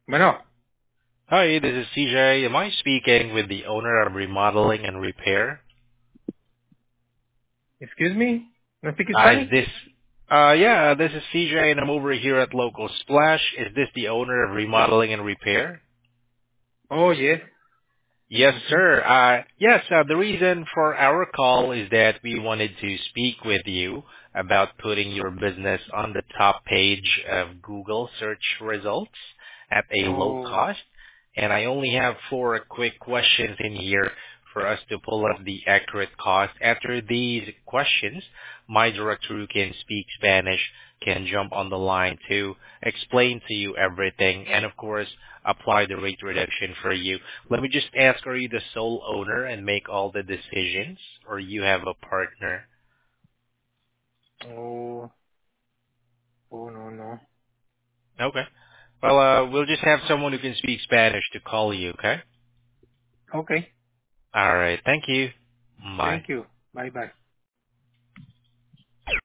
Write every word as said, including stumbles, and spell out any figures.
Bueno, Hi, this is C J. Am I speaking with the owner of Remodeling and Repair? excuse me, no speak Uh, is Spanish? this, uh, yeah, this is C J and I'm over here at Local Splash. Is this the owner of Remodeling and Repair? Oh, yes. Yes, Mhm. sir. Uh, yes, uh, the reason for our call is that we wanted to speak with you about putting your business on the top page of Google search results at a low Oh, cost. And I only have four quick questions in here for us to pull up the accurate cost. After these questions, my director who can speak Spanish can jump on the line to explain to you everything and of course apply the rate reduction for you. Let me just ask, are you the sole owner and make all the decisions, or you have a partner? oh, oh, no, no. Okay. Well, uh, we'll just have someone who can speak Spanish to call you, okay? Okay, All right. Thank you. Bye. thank you. Bye bye.